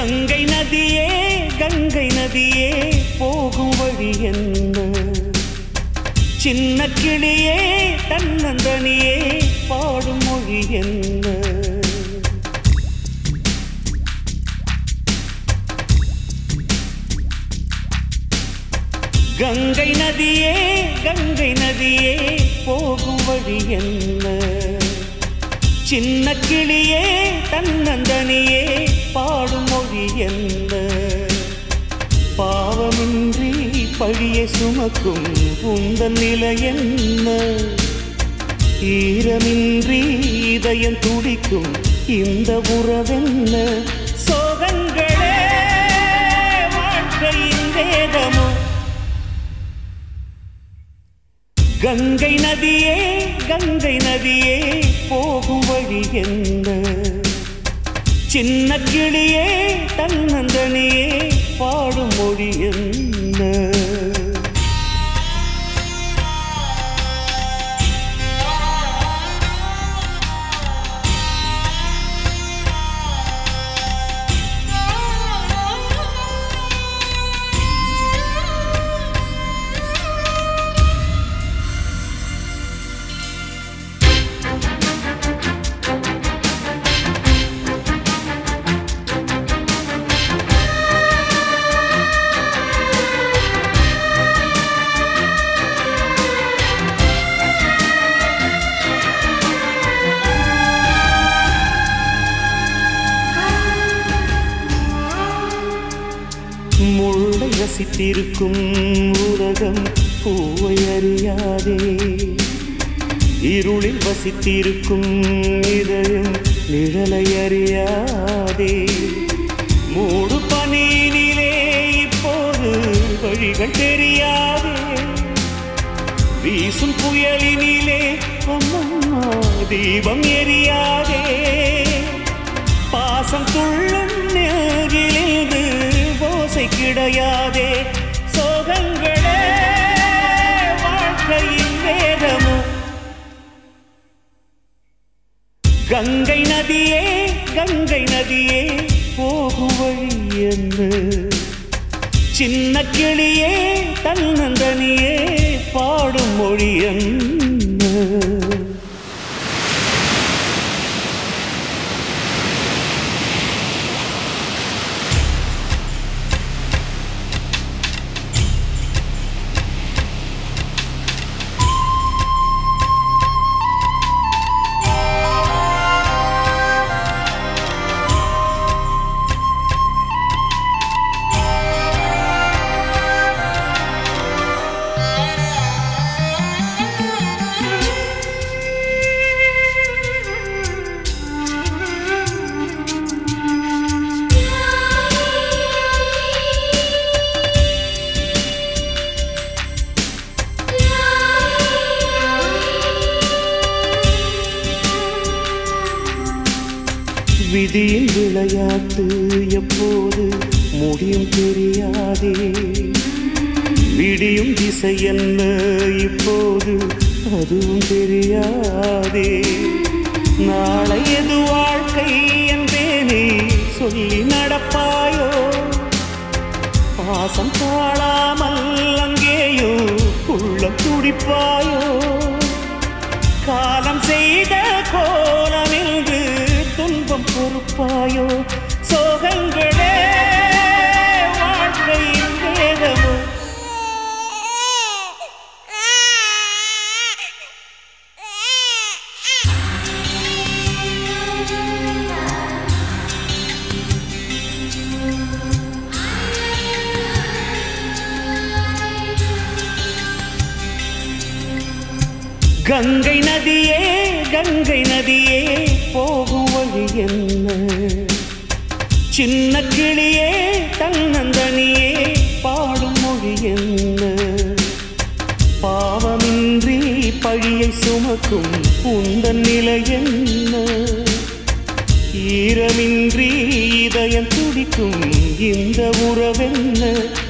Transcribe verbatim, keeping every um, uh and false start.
கங்கை நதியே கங்கை நதியே போகும் வழி என்ன? சின்ன கிளியே தன்னந்தனியே பாடும் மொழி என்ன? கங்கை நதியே கங்கை நதியே போகும் வழி என்ன? சின்ன கிளியே தன்னந்தனியே பாடும் மொழி என்ன? பாவமின்றி பழியை சுமக்கும் உந்தன் நிலை என்ன? ஈரமின்றி இதயம் துடிக்கும் இந்த உறவென்ன? சோகங்களே வாழ்க்கையின் வேதமோ? கங்கை நதியே கங்கை நதியே போகும் வழி என்ன? சின்ன கிளியே தன்னந்தனியே பாடும் மொழி என்ன? முள்ளை ரசித்திருக்கும் உலகம் பூவை அறியாதே. இருளில் வசித்திருக்கும் இதயம் நிழலை அறியாதே. மூடு பனியினிலே இப்போது வழிகள் தெரியாதே. வீசும் புயலினிலே அம்மம்மா தீபம் எரியாதே. பாசம் துள்ளும் நெஞ்சிலிருந்து ஓசை கிடையாதே. சோகங்களே வாழ்க்கையின் வேதமோ? கங்கை நதியே கங்கை நதியே போகும் வழி என்ன? சின்ன கிளியே தன்னந்தனியே பாடும் மொழி என்ன? விதியின் விளையாட்டு எப்போது முடியும் தெரியாதே. விடியும் திசை என்ன இப்போது அதுவும் தெரியாதே. நாளை எது வாழ்க்கை என்பேனே சொல்லி நடப்பாயோ? பாசம் தாழாமல் அங்கேயோ உள்ளம் துடிப்பாயோ? காலம் செய்த கோலமில்கு துன்பம் பொறுப்பாயோ? சோகங்களே வாழ்க்கையின் வேதமோ? கங்கை நதியே கங்கை நதியே போகும் வழி என்ன? சின்ன கிளியே தன்னந்தனியே பாடும் மொழி என்ன? பாவமின்றி பழியை சுமக்கும் உந்தன் நிலை என்ன? ஈரமின்றி இதயம் துடிக்கும் இந்த உறவென்ன?